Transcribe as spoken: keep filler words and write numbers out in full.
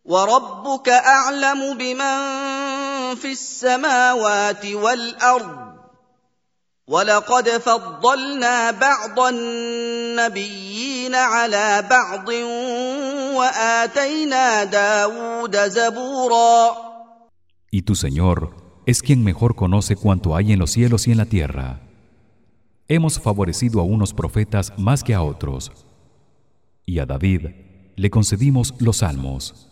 وَرَبُّكَ أَعْلَمُ بِمَن فِي السَّمَاوَاتِ وَالْأَرْضِ وَلَقَدْ فَضَّلْنَا بَعْضَ النَّبِيِّينَ عَلَىٰ بَعْضٍ وَآتَيْنَا دَاوُودَ زَبُورًا. Y tu Señor es quien mejor conoce cuanto hay en los cielos y en la tierra. Hemos favorecido a unos profetas más que a otros, y a David le concedimos los salmos.